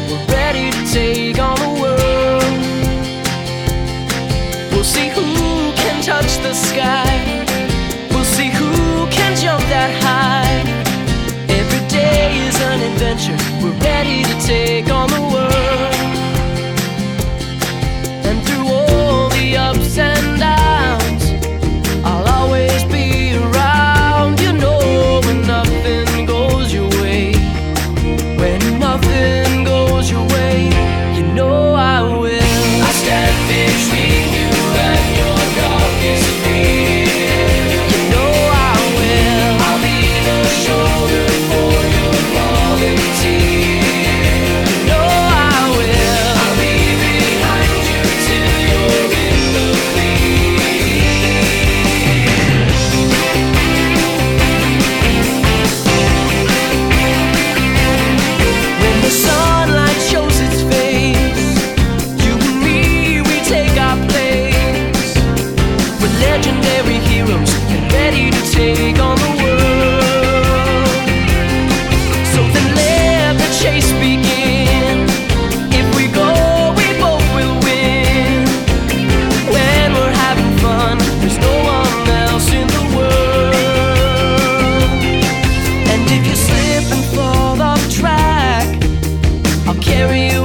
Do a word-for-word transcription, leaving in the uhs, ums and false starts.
we're ready to take on the world. We'll see who can touch the sky. We'll see who can jump that high. Every day is an adventure. We're ready to take on the world. And through all the ups and downs, I'll always be around. You know, when nothing goes your way, when nothing goes your way, you know I will. I stand between you and your darkest fear. You know I will. I'll be the shoulder for your falling tear. You know I will. I'll be behind you till you're in the clear. When the sunlight shows its face, you and me, we take our place. We're legendary heroes and ready to take on the world. So then let the chase begin. If we go, we both will win. When we're having fun, there's no one else in the world. And if you slip and fall off track, I'll carry you